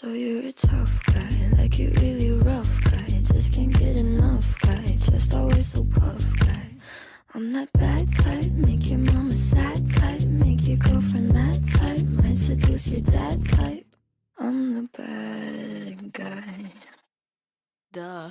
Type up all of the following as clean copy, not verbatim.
So you're a tough guy, like you really rough guy. Just can't get enough guy, just always so puff guy. I'm that bad type, make your mama sad type, make your girlfriend mad type, might seduce your dad type. I'm the bad guy. Duh.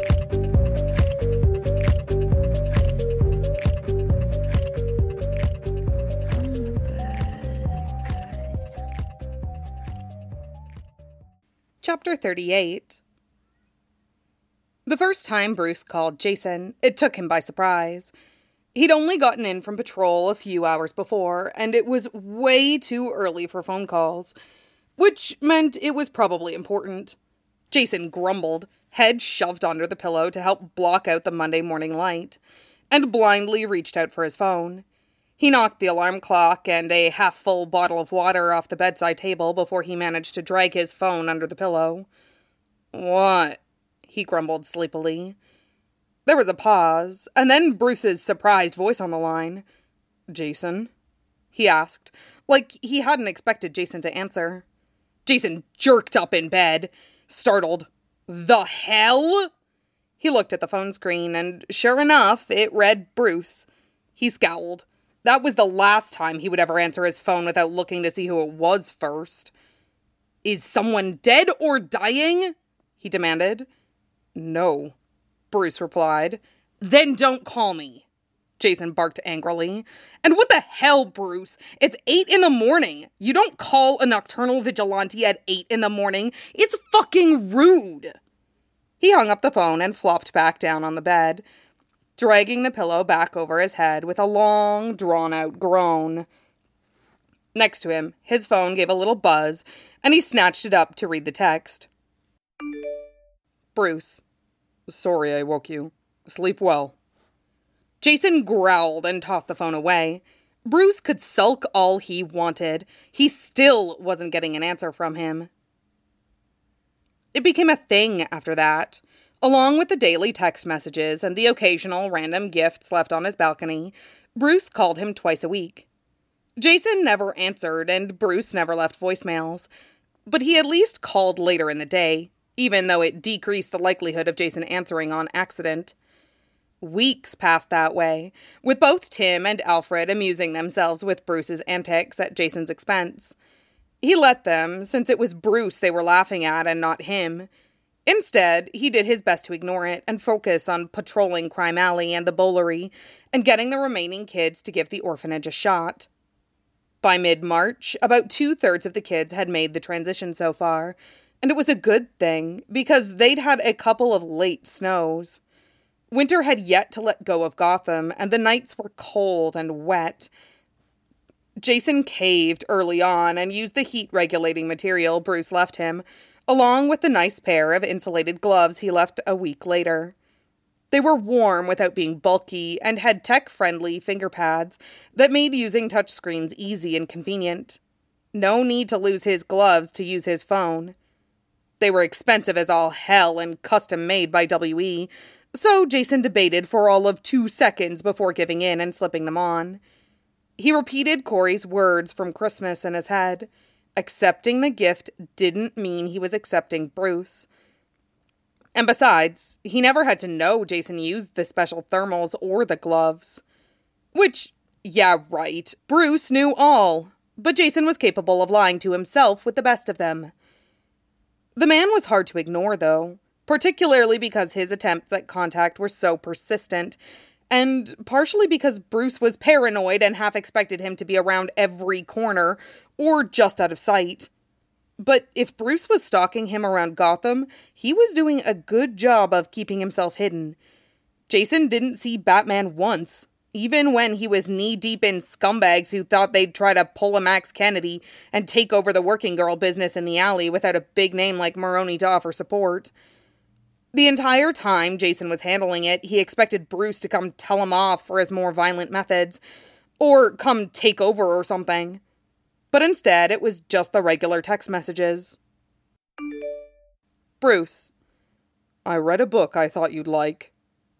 Chapter 38. The first time Bruce called Jason, it took him by surprise. He'd only gotten in from patrol a few hours before, and it was way too early for phone calls, which meant it was probably important. Jason grumbled, head shoved under the pillow to help block out the Monday morning light, and blindly reached out for his phone. He knocked the alarm clock and a half-full bottle of water off the bedside table before he managed to drag his phone under the pillow. "What?" he grumbled sleepily. There was a pause, and then Bruce's surprised voice on the line. "Jason?" he asked, like he hadn't expected Jason to answer. Jason jerked up in bed, startled. "The hell?" He looked at the phone screen, and sure enough, it read Bruce. He scowled. That was the last time he would ever answer his phone without looking to see who it was first. "Is someone dead or dying?" he demanded. "No," Bruce replied. "Then don't call me," Jason barked angrily. "And what the hell, Bruce? It's 8 a.m. You don't call a nocturnal vigilante at 8 a.m. It's fucking rude." He hung up the phone and flopped back down on the bed, dragging the pillow back over his head with a long, drawn-out groan. Next to him, his phone gave a little buzz, and he snatched it up to read the text. Bruce. "Sorry I woke you. Sleep well." Jason growled and tossed the phone away. Bruce could sulk all he wanted. He still wasn't getting an answer from him. It became a thing after that. Along with the daily text messages and the occasional random gifts left on his balcony, Bruce called him twice a week. Jason never answered, and Bruce never left voicemails. But he at least called later in the day, even though it decreased the likelihood of Jason answering on accident. Weeks passed that way, with both Tim and Alfred amusing themselves with Bruce's antics at Jason's expense. He let them, since it was Bruce they were laughing at and not him. Instead, he did his best to ignore it and focus on patrolling Crime Alley and the Bowlery and getting the remaining kids to give the orphanage a shot. By mid-March, about 2/3 of the kids had made the transition so far, and it was a good thing because they'd had a couple of late snows. Winter had yet to let go of Gotham, and the nights were cold and wet. Jason caved early on and used the heat-regulating material Bruce left him, along with the nice pair of insulated gloves he left a week later. They were warm without being bulky and had tech-friendly finger pads that made using touchscreens easy and convenient. No need to lose his gloves to use his phone. They were expensive as all hell and custom-made by WE, so Jason debated for all of 2 seconds before giving in and slipping them on. He repeated Corey's words from Christmas in his head. Accepting the gift didn't mean he was accepting Bruce. And besides, he never had to know Jason used the special thermals or the gloves. Which, yeah, right, Bruce knew all. But Jason was capable of lying to himself with the best of them. The man was hard to ignore, though, particularly because his attempts at contact were so persistent, and partially because Bruce was paranoid and half expected him to be around every corner, or just out of sight. But if Bruce was stalking him around Gotham, he was doing a good job of keeping himself hidden. Jason didn't see Batman once, even when he was knee-deep in scumbags who thought they'd try to pull a Max Kennedy and take over the working girl business in the alley without a big name like Maroni to offer support. The entire time Jason was handling it, he expected Bruce to come tell him off for his more violent methods, or come take over or something. But instead, it was just the regular text messages. Bruce. "I read a book I thought you'd like."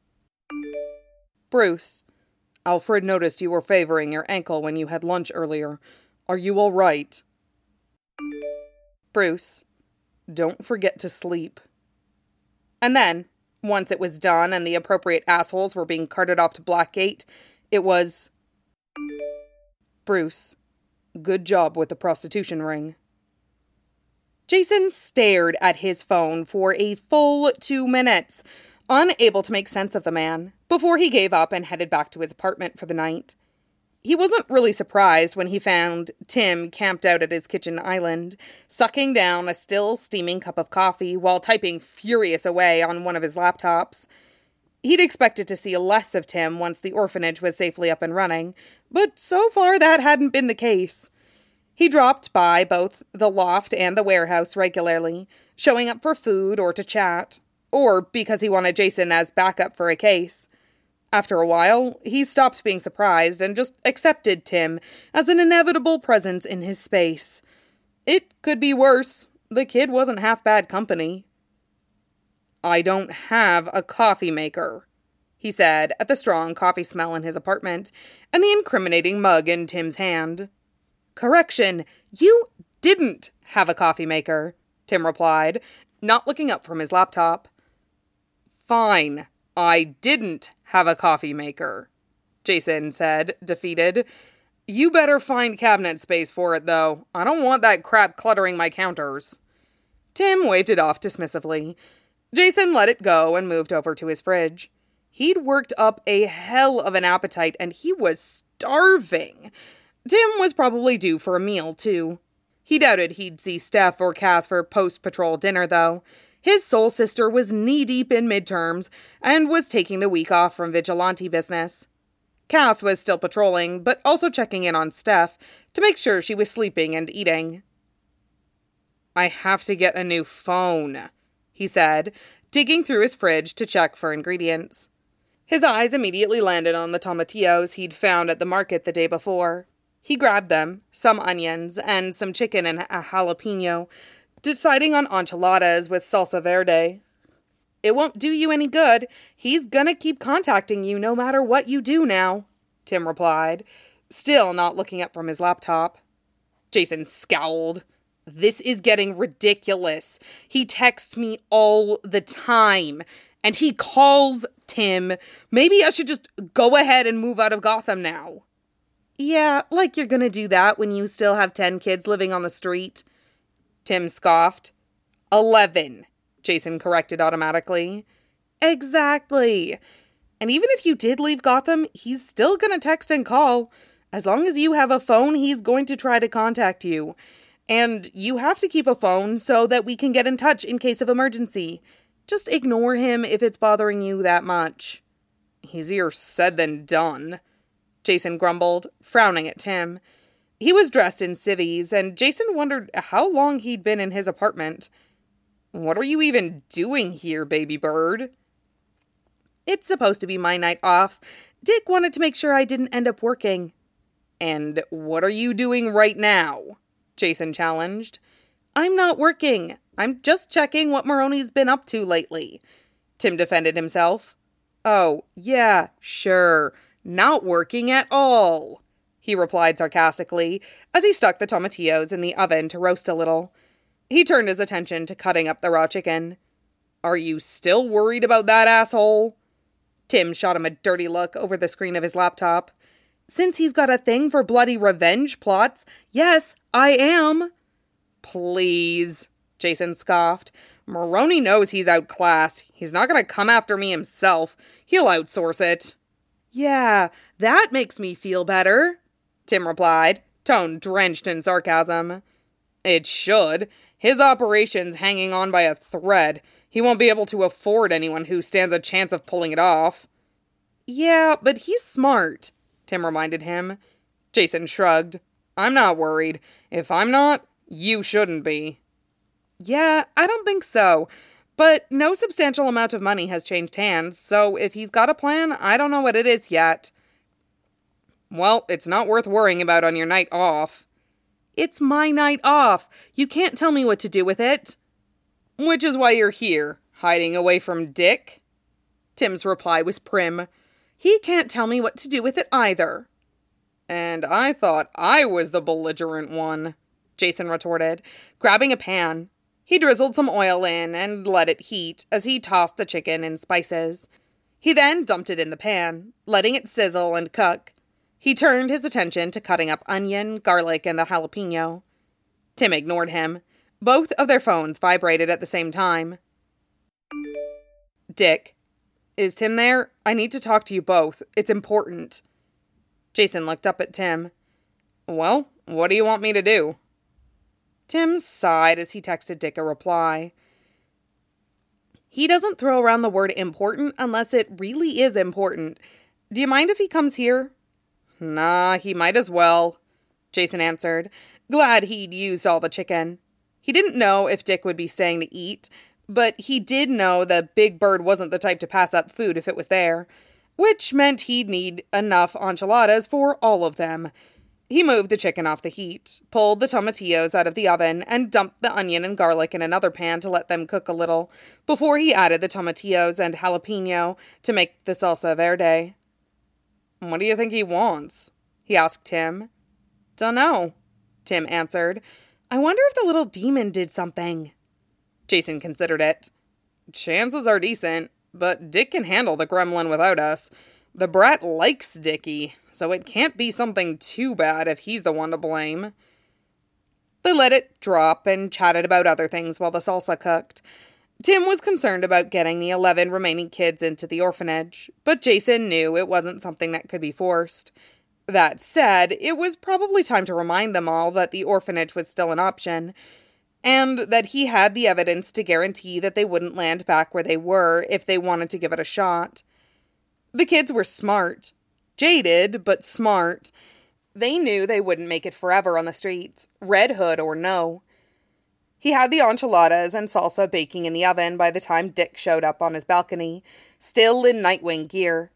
Bruce. "Alfred noticed you were favoring your ankle when you had lunch earlier. Are you all right?" Bruce. Don't forget to sleep. And then, once it was done and the appropriate assholes were being carted off to Blackgate, it was... Bruce. Good job with the prostitution ring. Jason stared at his phone for a full 2 minutes, unable to make sense of the man, before he gave up and headed back to his apartment for the night. He wasn't really surprised when he found Tim camped out at his kitchen island, sucking down a still steaming cup of coffee while typing furious away on one of his laptops. He'd expected to see less of Tim once the orphanage was safely up and running, but so far that hadn't been the case. He dropped by both the loft and the warehouse regularly, showing up for food or to chat, or because he wanted Jason as backup for a case. After a while, he stopped being surprised and just accepted Tim as an inevitable presence in his space. It could be worse. The kid wasn't half bad company. I don't have a coffee maker, he said at the strong coffee smell in his apartment and the incriminating mug in Tim's hand. Correction, you didn't have a coffee maker, Tim replied, not looking up from his laptop. Fine, I didn't have a coffee maker, Jason said, defeated. You better find cabinet space for it, though. I don't want that crap cluttering my counters. Tim waved it off dismissively. Jason let it go and moved over to his fridge. He'd worked up a hell of an appetite, and he was starving. Tim was probably due for a meal, too. He doubted he'd see Steph or Cass for post-patrol dinner, though. His soul sister was knee-deep in midterms and was taking the week off from vigilante business. Cass was still patrolling, but also checking in on Steph to make sure she was sleeping and eating. I have to get a new phone, he said, digging through his fridge to check for ingredients. His eyes immediately landed on the tomatillos he'd found at the market the day before. He grabbed them, some onions, and some chicken and a jalapeno, deciding on enchiladas with salsa verde. It won't do you any good. He's gonna keep contacting you no matter what you do now, Tim replied, still not looking up from his laptop. Jason scowled. This is getting ridiculous. He texts me all the time, and he calls Tim. Maybe I should just go ahead and move out of Gotham now. Yeah, like you're gonna do that when you still have 10 kids living on the street, Tim scoffed. 11, Jason corrected automatically. Exactly. And even if you did leave Gotham, he's still gonna text and call. As long as you have a phone, he's going to try to contact you. And you have to keep a phone so that we can get in touch in case of emergency. Just ignore him if it's bothering you that much. Easier said than done, Jason grumbled, frowning at Tim. He was dressed in civvies, and Jason wondered how long he'd been in his apartment. What are you even doing here, baby bird? It's supposed to be my night off. Dick wanted to make sure I didn't end up working. And what are you doing right now? Jason challenged. I'm not working. I'm just checking what Maroni's been up to lately. Tim defended himself. Oh, yeah, sure. Not working at all, he replied sarcastically as he stuck the tomatillos in the oven to roast a little. He turned his attention to cutting up the raw chicken. Are you still worried about that asshole? Tim shot him a dirty look over the screen of his laptop. Since he's got a thing for bloody revenge plots, yes, I am. Please, Jason scoffed. Maroni knows he's outclassed. He's not going to come after me himself. He'll outsource it. Yeah, that makes me feel better, Tim replied, tone drenched in sarcasm. It should. His operation's hanging on by a thread. He won't be able to afford anyone who stands a chance of pulling it off. Yeah, but he's smart, Tim reminded him. Jason shrugged. I'm not worried. If I'm not, you shouldn't be. Yeah, I don't think so. But no substantial amount of money has changed hands, so if he's got a plan, I don't know what it is yet. Well, it's not worth worrying about on your night off. It's my night off. You can't tell me what to do with it. Which is why you're here, hiding away from Dick? Tim's reply was prim. He can't tell me what to do with it either. And I thought I was the belligerent one, Jason retorted, grabbing a pan. He drizzled some oil in and let it heat as he tossed the chicken in spices. He then dumped it in the pan, letting it sizzle and cook. He turned his attention to cutting up onion, garlic, and the jalapeno. Tim ignored him. Both of their phones vibrated at the same time. Dick. Is Tim there? I need to talk to you both. It's important. Jason looked up at Tim. Well, what do you want me to do? Tim sighed as he texted Dick a reply. He doesn't throw around the word important unless it really is important. Do you mind if he comes here? Nah, he might as well, Jason answered, glad he'd used all the chicken. He didn't know if Dick would be staying to eat, but he did know the big bird wasn't the type to pass up food if it was there, which meant he'd need enough enchiladas for all of them. He moved the chicken off the heat, pulled the tomatillos out of the oven, and dumped the onion and garlic in another pan to let them cook a little, before he added the tomatillos and jalapeno to make the salsa verde. What do you think he wants? He asked Tim. Dunno, Tim answered. I wonder if the little demon did something. Jason considered it. Chances are decent, but Dick can handle the gremlin without us. The brat likes Dickie, so it can't be something too bad if he's the one to blame. They let it drop and chatted about other things while the salsa cooked. Tim was concerned about getting the 11 remaining kids into the orphanage, but Jason knew it wasn't something that could be forced. That said, it was probably time to remind them all that the orphanage was still an option, and that he had the evidence to guarantee that they wouldn't land back where they were if they wanted to give it a shot. The kids were smart. Jaded, but smart. They knew they wouldn't make it forever on the streets, Red Hood or no. He had the enchiladas and salsa baking in the oven by the time Dick showed up on his balcony, still in Nightwing gear.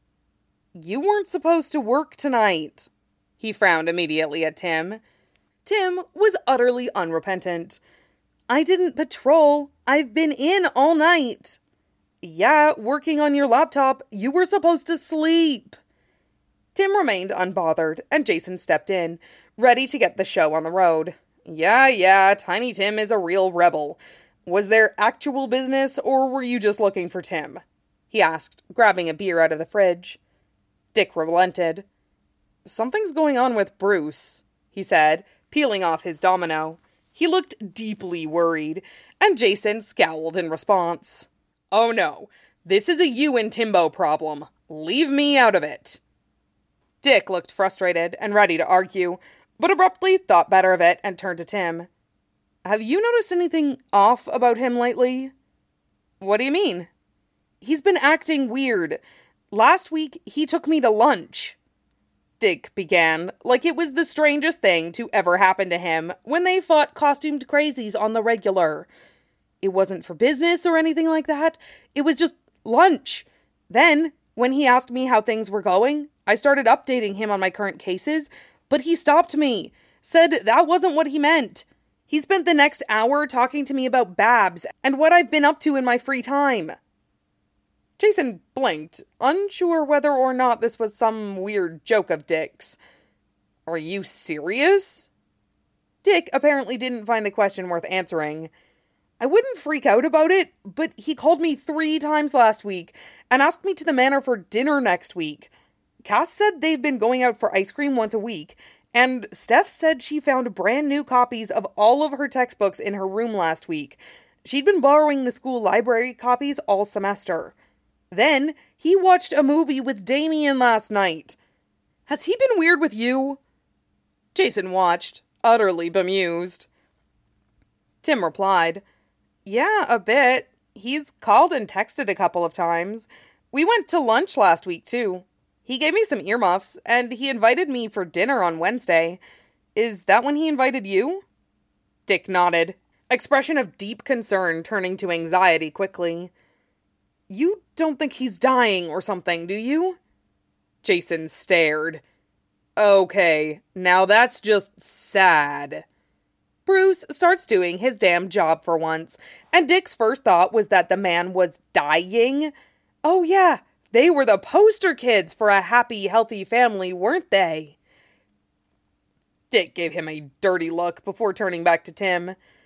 You weren't supposed to work tonight. He frowned immediately at Tim. Tim was utterly unrepentant. I didn't patrol. I've been in all night. Yeah, working on your laptop. You were supposed to sleep. Tim remained unbothered, and Jason stepped in, ready to get the show on the road. Yeah, Tiny Tim is a real rebel. Was there actual business, or were you just looking for Tim? He asked, grabbing a beer out of the fridge. Dick relented. Something's going on with Bruce, he said, peeling off his domino. He looked deeply worried, and Jason scowled in response. Oh no, this is a you and Timbo problem. Leave me out of it. Dick looked frustrated and ready to argue, but abruptly thought better of it and turned to Tim. Have you noticed anything off about him lately? What do you mean? He's been acting weird. Last week, he took me to lunch. Dick began, like it was the strangest thing to ever happen to him when they fought costumed crazies on the regular. It wasn't for business or anything like that. It was just lunch. Then, when he asked me how things were going, I started updating him on my current cases, but he stopped me, said that wasn't what he meant. He spent the next hour talking to me about Babs and what I've been up to in my free time. Jason blinked, unsure whether or not this was some weird joke of Dick's. Are you serious? Dick apparently didn't find the question worth answering. I wouldn't freak out about it, but he called me 3 times last week and asked me to the manor for dinner next week. Cass said they've been going out for ice cream once a week, and Steph said she found brand new copies of all of her textbooks in her room last week. She'd been borrowing the school library copies all semester. Then, he watched a movie with Damien last night. Has he been weird with you? Jason watched, utterly bemused. Tim replied, Yeah, a bit. He's called and texted a couple of times. We went to lunch last week, too. He gave me some earmuffs, and he invited me for dinner on Wednesday. Is that when he invited you? Dick nodded, expression of deep concern turning to anxiety quickly. You don't think he's dying or something, do you? Jason stared. Okay, now that's just sad. Bruce starts doing his damn job for once, and Dick's first thought was that the man was dying. Oh yeah, they were the poster kids for a happy, healthy family, weren't they? Dick gave him a dirty look before turning back to Tim.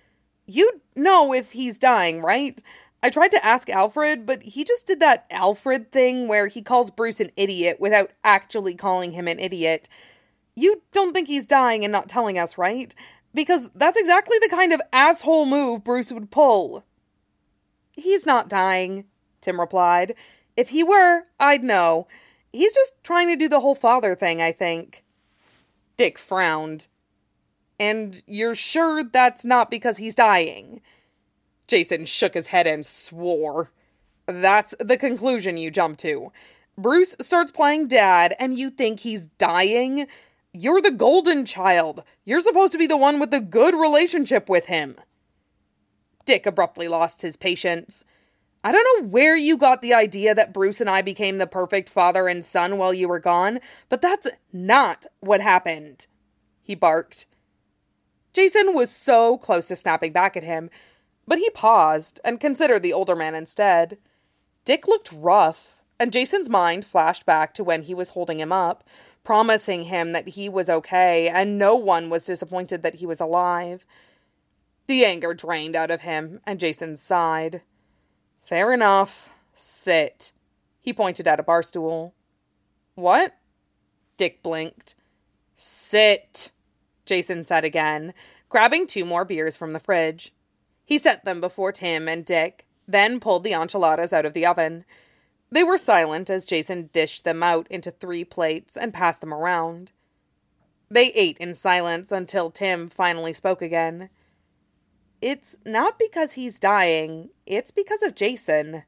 You know if he's dying, right? I tried to ask Alfred, but he just did that Alfred thing where he calls Bruce an idiot without actually calling him an idiot. You don't think he's dying and not telling us, right? Because that's exactly the kind of asshole move Bruce would pull. He's not dying, Tim replied. If he were, I'd know. He's just trying to do the whole father thing, I think. Dick frowned. And you're sure that's not because he's dying? Jason shook his head and swore. That's the conclusion you jump to. Bruce starts playing dad and you think he's dying? You're the golden child. You're supposed to be the one with the good relationship with him. Dick abruptly lost his patience. I don't know where you got the idea that Bruce and I became the perfect father and son while you were gone, but that's not what happened, he barked. Jason was so close to snapping back at him, but he paused and considered the older man instead. Dick looked rough, and Jason's mind flashed back to when he was holding him up, promising him that he was okay, and no one was disappointed that he was alive. The anger drained out of him, and Jason sighed. Fair enough. Sit. He pointed at a bar stool. What? Dick blinked. Sit, Jason said again, grabbing 2 more beers from the fridge. He set them before Tim and Dick, then pulled the enchiladas out of the oven. They were silent as Jason dished them out into 3 plates and passed them around. They ate in silence until Tim finally spoke again. It's not because he's dying, it's because of Jason.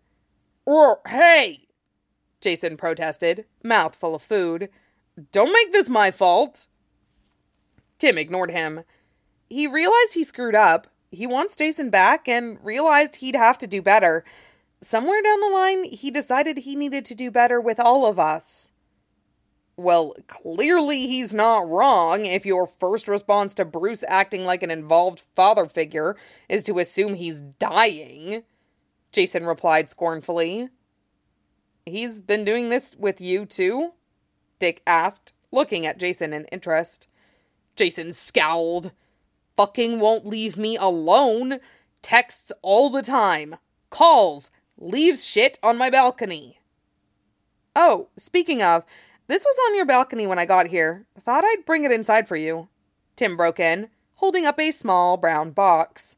Hey! Jason protested, mouth full of food. Don't make this my fault. Tim ignored him. He realized he screwed up. He wants Jason back and realized he'd have to do better. Somewhere down the line, he decided he needed to do better with all of us. Well, clearly he's not wrong if your first response to Bruce acting like an involved father figure is to assume he's dying, Jason replied scornfully. He's been doing this with you too? Dick asked, looking at Jason in interest. Jason scowled. Fucking won't leave me alone. Texts all the time. Calls. Leaves shit on my balcony. Oh, speaking of, this was on your balcony when I got here. Thought I'd bring it inside for you. Tim broke in, holding up a small brown box.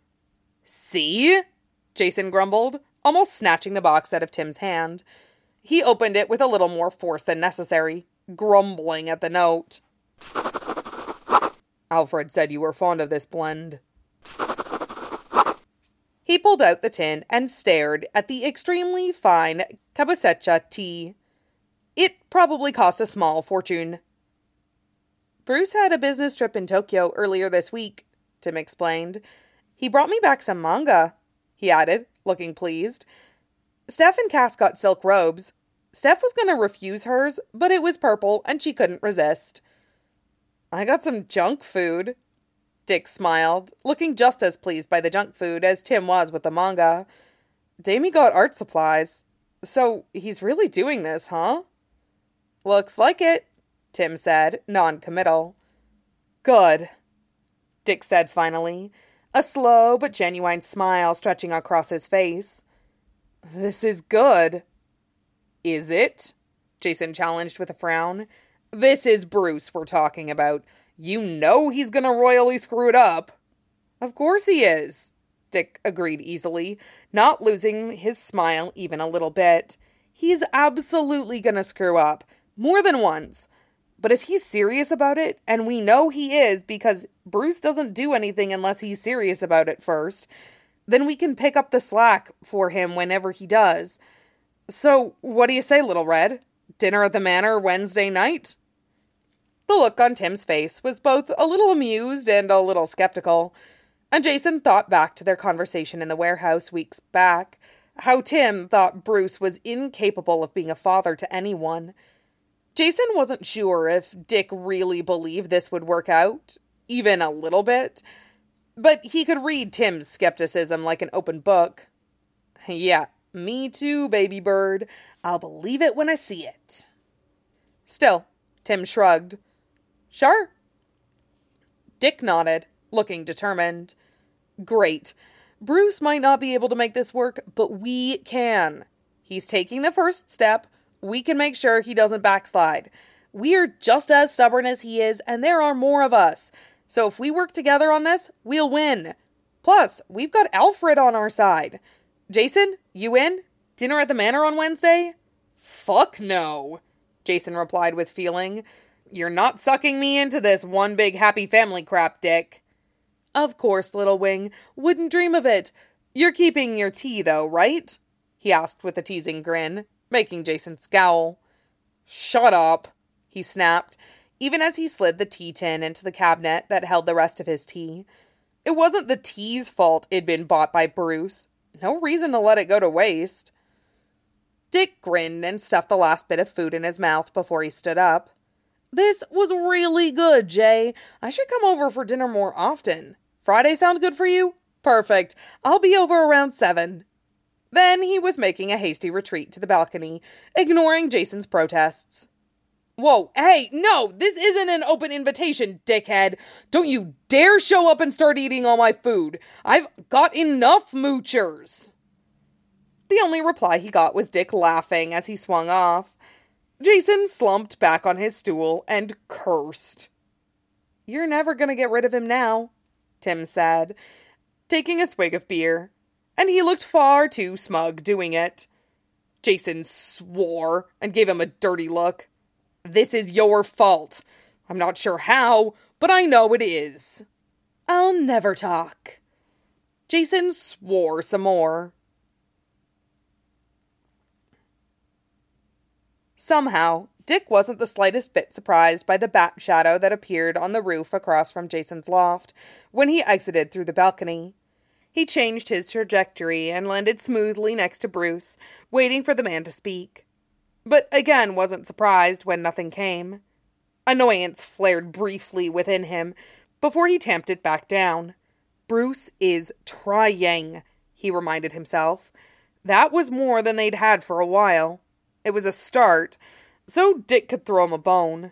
See? Jason grumbled, almost snatching the box out of Tim's hand. He opened it with a little more force than necessary, grumbling at the note. Alfred said you were fond of this blend. He pulled out the tin and stared at the extremely fine Kabusecha tea. It probably cost a small fortune. Bruce had a business trip in Tokyo earlier this week, Tim explained. He brought me back some manga, he added, looking pleased. Steph and Cass got silk robes. Steph was going to refuse hers, but it was purple and she couldn't resist. I got some junk food. Dick smiled, looking just as pleased by the junk food as Tim was with the manga. Damie got art supplies. So he's really doing this, huh? Looks like it, Tim said, non-committal. Good, Dick said finally, a slow but genuine smile stretching across his face. This is good. Is it? Jason challenged with a frown. This is Bruce we're talking about. You know he's gonna royally screw it up. Of course he is, Dick agreed easily, not losing his smile even a little bit. He's absolutely gonna screw up. More than once. But if he's serious about it, and we know he is because Bruce doesn't do anything unless he's serious about it first, then we can pick up the slack for him whenever he does. So, what do you say, Little Red? Dinner at the Manor Wednesday night? The look on Tim's face was both a little amused and a little skeptical, and Jason thought back to their conversation in the warehouse weeks back, how Tim thought Bruce was incapable of being a father to anyone. Jason wasn't sure if Dick really believed this would work out, even a little bit, but he could read Tim's skepticism like an open book. Yeah, me too, baby bird. I'll believe it when I see it. Still, Tim shrugged. Sure. Dick nodded, looking determined. Great. Bruce might not be able to make this work, but we can. He's taking the first step. We can make sure he doesn't backslide. We are just as stubborn as he is, and there are more of us. So if we work together on this, we'll win. Plus, we've got Alfred on our side. Jason, you in? Dinner at the manor on Wednesday? Fuck no, Jason replied with feeling. You're not sucking me into this one big happy family crap, Dick. Of course, Little Wing. Wouldn't dream of it. You're keeping your tea, though, right? He asked with a teasing grin, making Jason scowl. Shut up, he snapped, even as he slid the tea tin into the cabinet that held the rest of his tea. It wasn't the tea's fault it'd been bought by Bruce. No reason to let it go to waste. Dick grinned and stuffed the last bit of food in his mouth before he stood up. This was really good, Jay. I should come over for dinner more often. Friday sound good for you? Perfect. I'll be over around 7. Then he was making a hasty retreat to the balcony, ignoring Jason's protests. Whoa, hey, no, this isn't an open invitation, dickhead. Don't you dare show up and start eating all my food. I've got enough moochers. The only reply he got was Dick laughing as he swung off. Jason slumped back on his stool and cursed. You're never going to get rid of him now, Tim said, taking a swig of beer, and he looked far too smug doing it. Jason swore and gave him a dirty look. This is your fault. I'm not sure how, but I know it is. I'll never talk. Jason swore some more. Somehow, Dick wasn't the slightest bit surprised by the bat shadow that appeared on the roof across from Jason's loft when he exited through the balcony. He changed his trajectory and landed smoothly next to Bruce, waiting for the man to speak. But again wasn't surprised when nothing came. Annoyance flared briefly within him before he tamped it back down. Bruce is trying, he reminded himself. That was more than they'd had for a while. It was a start, so Dick could throw him a bone.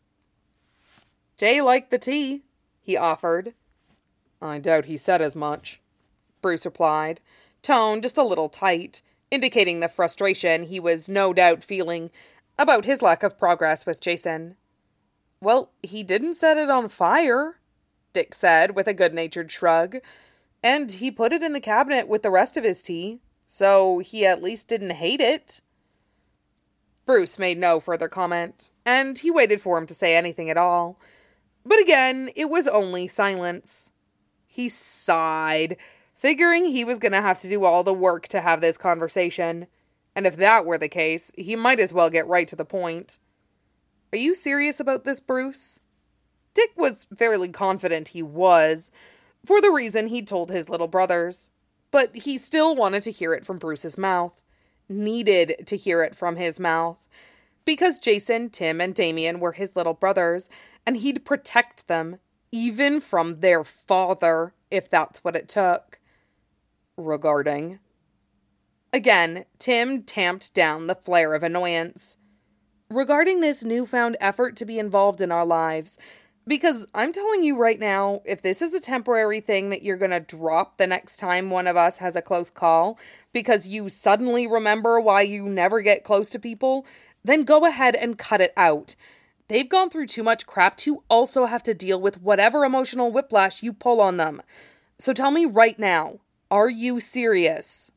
Jay liked the tea, he offered. I doubt he said as much, Bruce replied, tone just a little tight, indicating the frustration he was no doubt feeling about his lack of progress with Jason. Well, he didn't set it on fire, Dick said with a good-natured shrug, and he put it in the cabinet with the rest of his tea, so he at least didn't hate it. Bruce made no further comment, and he waited for him to say anything at all. But again, it was only silence. He sighed, figuring he was going to have to do all the work to have this conversation. And if that were the case, he might as well get right to the point. Are you serious about this, Bruce? Dick was fairly confident he was, for the reason he'd told his little brothers. But he still wanted to hear it from Bruce's mouth. Needed to hear it from his mouth. Because Jason, Tim, and Damien were his little brothers, and he'd protect them, even from their father, if that's what it took. Regarding. Again, Tim tamped down the flare of annoyance. Regarding this newfound effort to be involved in our lives. Because I'm telling you right now, if this is a temporary thing that you're going to drop the next time one of us has a close call, because you suddenly remember why you never get close to people, then go ahead and cut it out. They've gone through too much crap to also have to deal with whatever emotional whiplash you pull on them. So tell me right now, are you serious?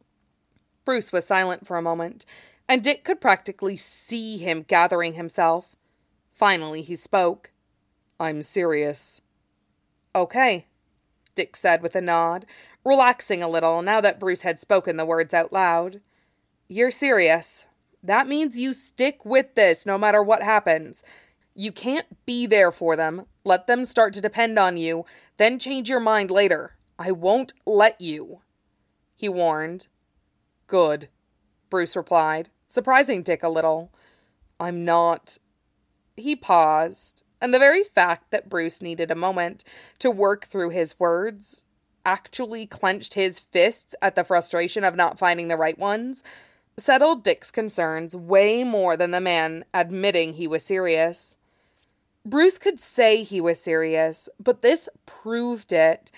Bruce was silent for a moment, and Dick could practically see him gathering himself. Finally, he spoke. I'm serious. Okay, Dick said with a nod, relaxing a little now that Bruce had spoken the words out loud. You're serious. That means you stick with this no matter what happens. You can't be there for them, let them start to depend on you, then change your mind later. I won't let you, he warned. Good, Bruce replied, surprising Dick a little. I'm not. He paused, and the very fact that Bruce needed a moment to work through his words, actually clenched his fists at the frustration of not finding the right ones, settled Dick's concerns way more than the man admitting he was serious. Bruce could say he was serious, but this proved it.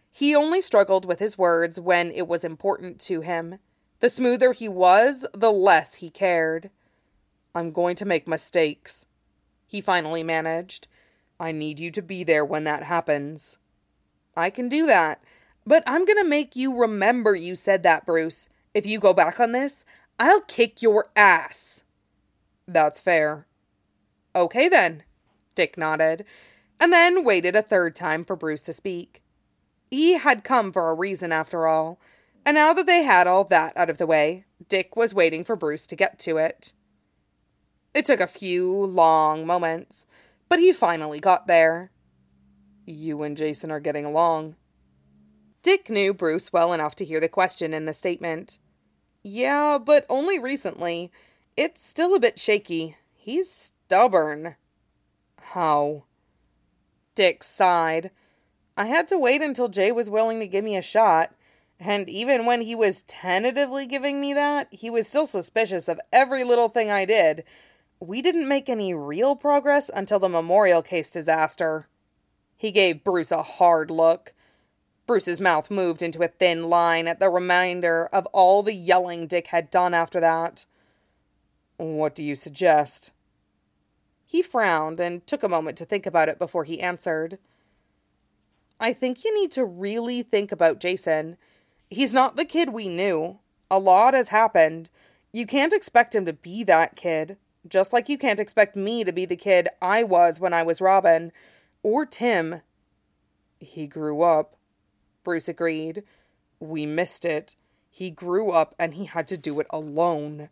He only struggled with his words when it was important to him. The smoother he was, the less he cared. "I'm going to make mistakes," he finally managed. "I need you to be there when that happens." "I can do that. But I'm gonna make you remember you said that, Bruce. If you go back on this, I'll kick your ass." "That's fair." "Okay then," Dick nodded, and then waited a third time for Bruce to speak. He had come for a reason, after all, and now that they had all that out of the way, Dick was waiting for Bruce to get to it. It took a few long moments, but he finally got there. "You and Jason are getting along." Dick knew Bruce well enough to hear the question in the statement. "Yeah, but only recently. It's still a bit shaky. He's stubborn." "How?" Dick sighed. "I had to wait until Jay was willing to give me a shot, and even when he was tentatively giving me that, he was still suspicious of every little thing I did. We didn't make any real progress until the Memorial Case disaster." He gave Bruce a hard look. Bruce's mouth moved into a thin line at the reminder of all the yelling Dick had done after that. "What do you suggest?" He frowned and took a moment to think about it before he answered. "I think you need to really think about Jason. He's not the kid we knew. A lot has happened. You can't expect him to be that kid, just like you can't expect me to be the kid I was when I was Robin. Or Tim." "He grew up," Bruce agreed. "We missed it. He grew up and he had to do it alone."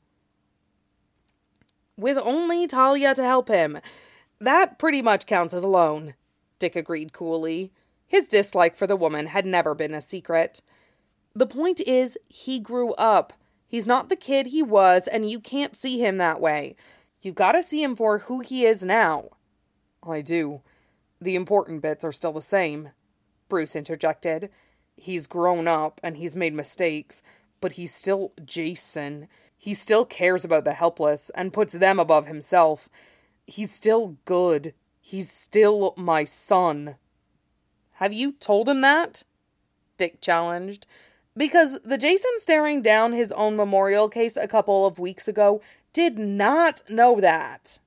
"With only Talia to help him. That pretty much counts as alone," Dick agreed coolly. His dislike for the woman had never been a secret. "The point is, he grew up. He's not the kid he was, and you can't see him that way. You gotta see him for who he is now." "I do. The important bits are still the same," Bruce interjected. "He's grown up, and he's made mistakes, but he's still Jason. He still cares about the helpless, and puts them above himself. He's still good. He's still my son." "Have you told him that?" Dick challenged. Because the Jason staring down his own Memorial Case a couple of weeks ago did not know that.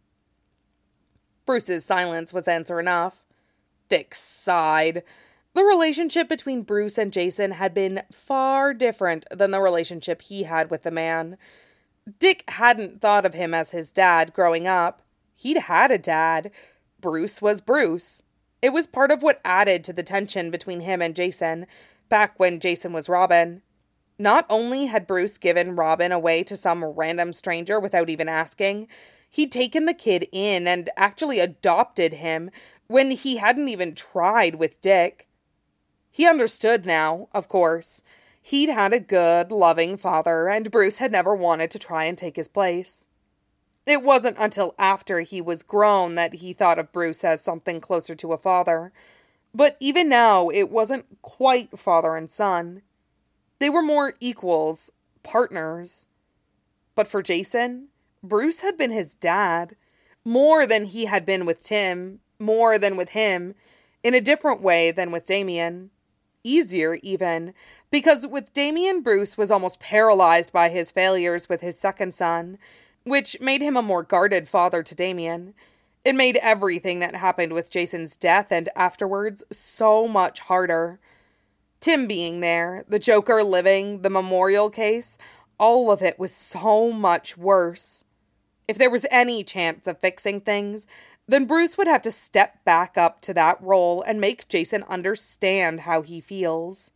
Bruce's silence was answer enough. Dick sighed. The relationship between Bruce and Jason had been far different than the relationship he had with the man. Dick hadn't thought of him as his dad growing up. He'd had a dad. Bruce was Bruce. It was part of what added to the tension between him and Jason, back when Jason was Robin. Not only had Bruce given Robin away to some random stranger without even asking, he'd taken the kid in and actually adopted him when he hadn't even tried with Dick. He understood now, of course. He'd had a good, loving father, and Bruce had never wanted to try and take his place. It wasn't until after he was grown that he thought of Bruce as something closer to a father. But even now, it wasn't quite father and son. They were more equals, partners. But for Jason, Bruce had been his dad. More than he had been with Tim, more than with him, in a different way than with Damien. Easier, even, because with Damien, Bruce was almost paralyzed by his failures with his second son, which made him a more guarded father to Damien. It made everything that happened with Jason's death and afterwards so much harder. Tim being there, the Joker living, the Memorial Case, all of it was so much worse. If there was any chance of fixing things, then Bruce would have to step back up to that role and make Jason understand how he feels.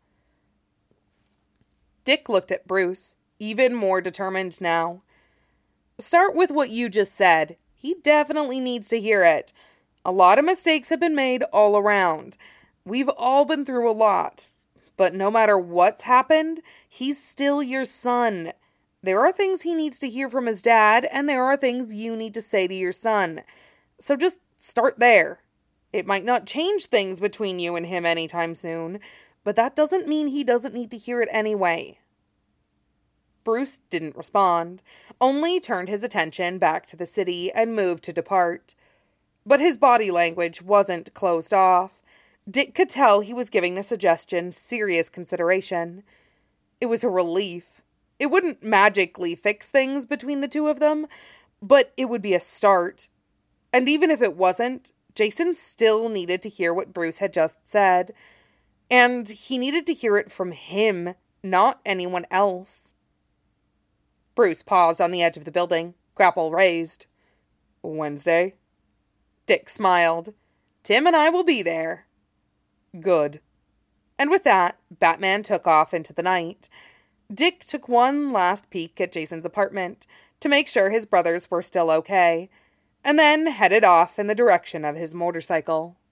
Dick looked at Bruce, even more determined now. "Start with what you just said. He definitely needs to hear it. A lot of mistakes have been made all around. We've all been through a lot. But no matter what's happened, he's still your son. There are things he needs to hear from his dad, and there are things you need to say to your son. So just start there. It might not change things between you and him anytime soon, but that doesn't mean he doesn't need to hear it anyway." Bruce didn't respond, only turned his attention back to the city and moved to depart. But his body language wasn't closed off. Dick could tell he was giving the suggestion serious consideration. It was a relief. It wouldn't magically fix things between the two of them, but it would be a start. And even if it wasn't, Jason still needed to hear what Bruce had just said. And he needed to hear it from him, not anyone else. Bruce paused on the edge of the building, grapple raised. Wednesday? Dick smiled. Tim and I will be there. Good. And with that, Batman took off into the night. Dick took one last peek at Jason's apartment to make sure his brothers were still okay, and then headed off in the direction of his motorcycle.